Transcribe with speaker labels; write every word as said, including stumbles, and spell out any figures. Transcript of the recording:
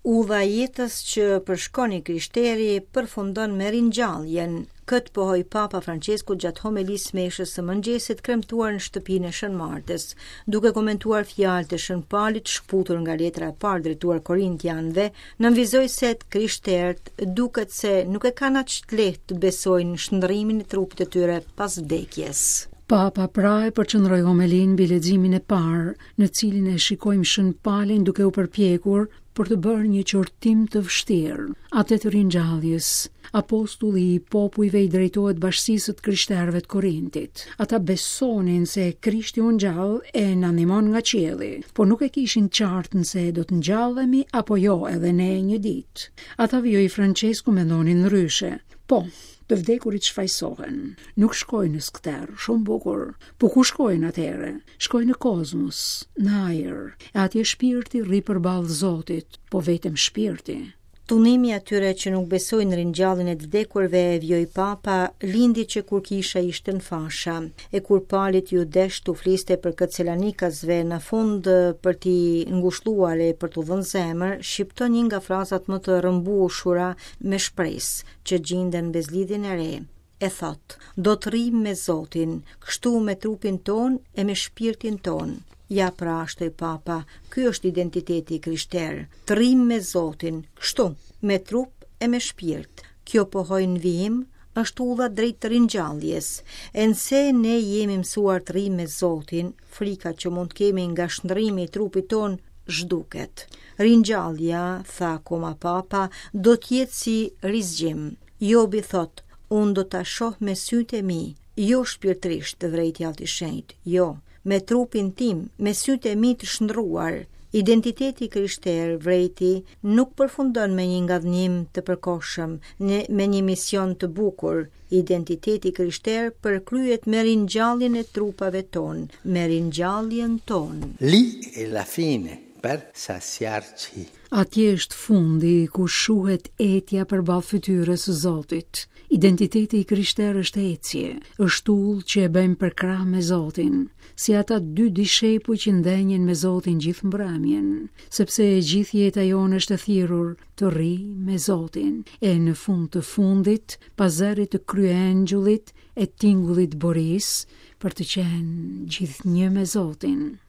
Speaker 1: Udha jetës që përshkon i krishteri përfundon me ringjalljen. Këtë pohoi Papa Francesku gjatë homilisë meshës së mëngjesit kremtuar në shtëpinë e Shën Martës, duke komentuar fjalët e Shën Palit shkputur nga letra e parë drejtuar Korintianëve, nënvizoi se të krishterët duket se nuk e kanë aq të lehtë të besojnë në shndërrimin e trupit të tyre pas vdekjes.
Speaker 2: Papa pra e përqendroi homilin mbi leximin e parë, në cilin e shikojmë Shën Palin duke u përpjekur për të bërë një qortim të vështirë, atë të ringjalljes. Apostulli i popujve i drejtohet bashkësisë të krishterëve të Korintit. Ata besonin se Krishti u ngjall e na ndihmon nga qielli, por nuk e kishin qartë nëse do të ngjallemi apo jo edhe ne një ditë. Ata vijoi Francesku mendonin ndryshe. Po, të vdekurit shfaqsohen. Nuk shkojnë në skter, shumë bukur. Po ku shkojnë atëherë? Shkojnë në kozmos, në ajër. E atje shpirti rri përballë Zotit, po vetëm shpirti.
Speaker 1: Tunimi atyre që nuk besojnë në ringjalljen e të vdekurve e vjoj Papa lindi që kur kisha ishte në fasha, e kur Palit ju desh tu fliste për këtë selanikasve në fund për t'i ngushluar e për t'u dhënë zemër, shqipton një nga frazat më të rrëmbueshura me shpresë që gjinden bezlidhjen e re. E thot, do të rrim me Zotin, kështu me trupin ton e me shpirtin ton. Ja pra, shtoi Papa, ky është identiteti krishter, të rrim me Zotin, kështu, me trup e me shpirt. Kjo pohoj në vijim është udha drejt të ringjalljes. E nëse ne jemi mësuar të rrim me Zotin, frika që mund të kemi nga shndërrimi i trupit ton zhduket. Ringjallja, tha akoma Papa, do të jetë si rizgjim. Jobi thot, unë do ta shoh me sytë e mi, jo shpirtrisht të vrejti Alti Shenjt, jo. Me trupin tim, me sytë e mi të shndruar. Identiteti krishter, vrejti, nuk përfundon me një ngadhnim të përkohshëm, me një mision të bukur. Identiteti krishter përkryhet me ringjalljen e trupave ton, me ringjalljen ton.
Speaker 3: Lì è la fine per saziarci.
Speaker 2: Atje është fundi ku shuhet etja përballë fytyrës së Zotit. Identiteti i krishter është ecje, është ullë që e bëjmë për krah me Zotin, si ata dy dishepuj që ndenjen me Zotin gjithë mbrëmjen, sepse e gjithë jeta jonë është e thirrur të rri me Zotin, e në fund të fundit, pas zërit të kryengjullit e tingullit Boris, për të qenë gjithnjë me Zotin.